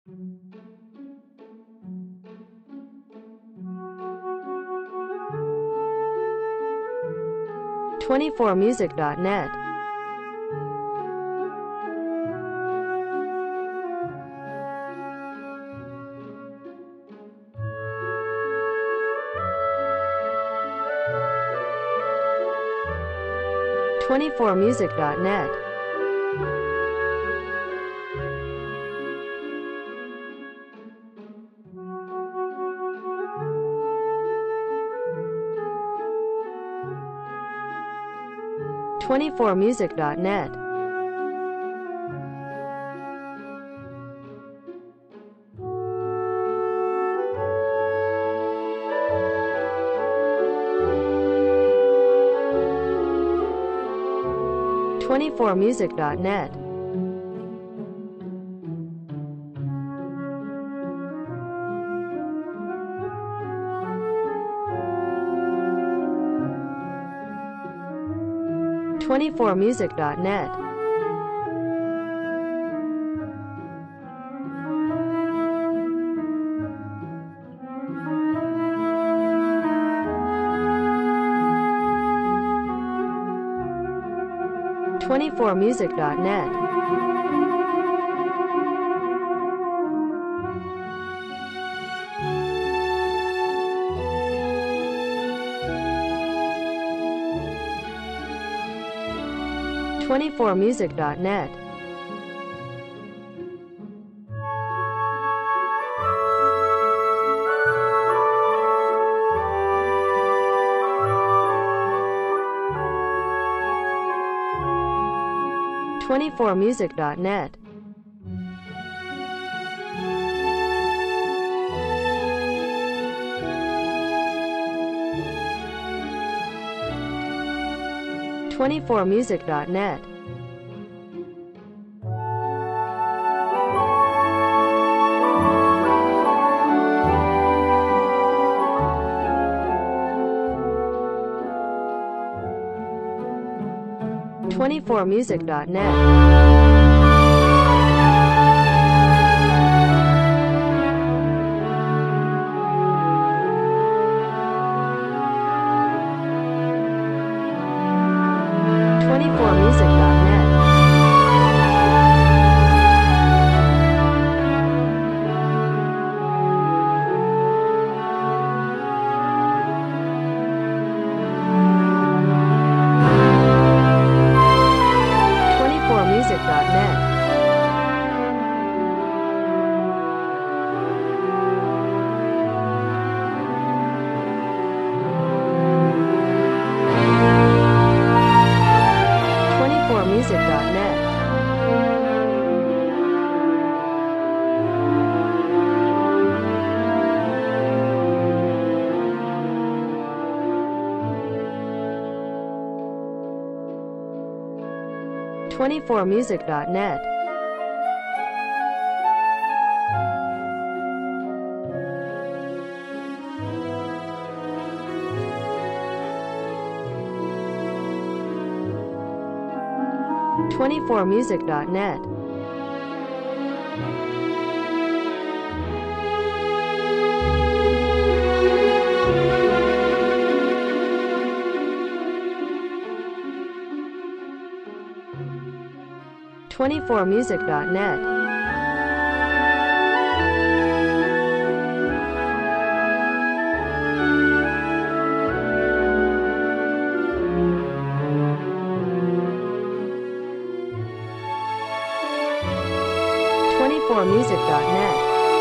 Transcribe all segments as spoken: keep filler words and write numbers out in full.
twenty-four music dot net twenty-four music dot net twenty-four music dot net twenty-four music dot net twenty-four music dot net twenty-four music dot net twenty-four music dot net twenty-four music dot net twenty-four music dot net twenty-four music dot net twenty-four music dot net twenty-four music dot net twenty-four music dot net twenty-four music dot net twenty-four music dot net twenty-four music dot net twenty-four music dot net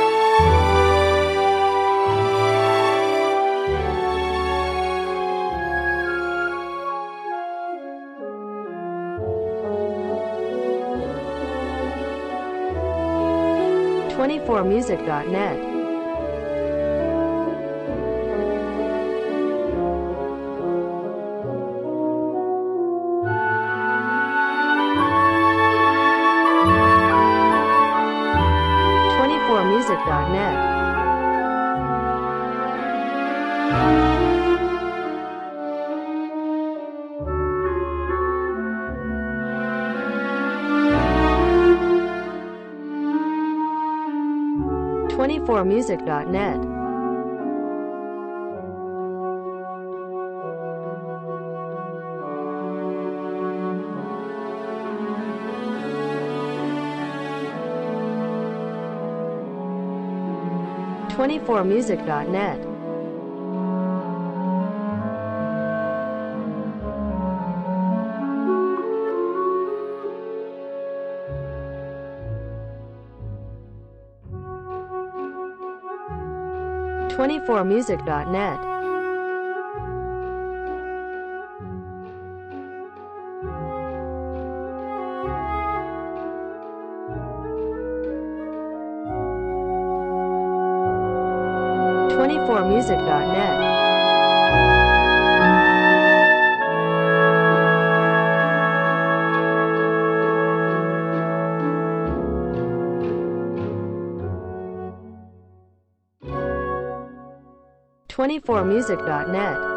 twenty-four music dot net twenty-four music dot net twenty-four music dot net. twenty-four music dot net. twenty-four music dot net. twenty-four music dot net. twenty-four music dot net.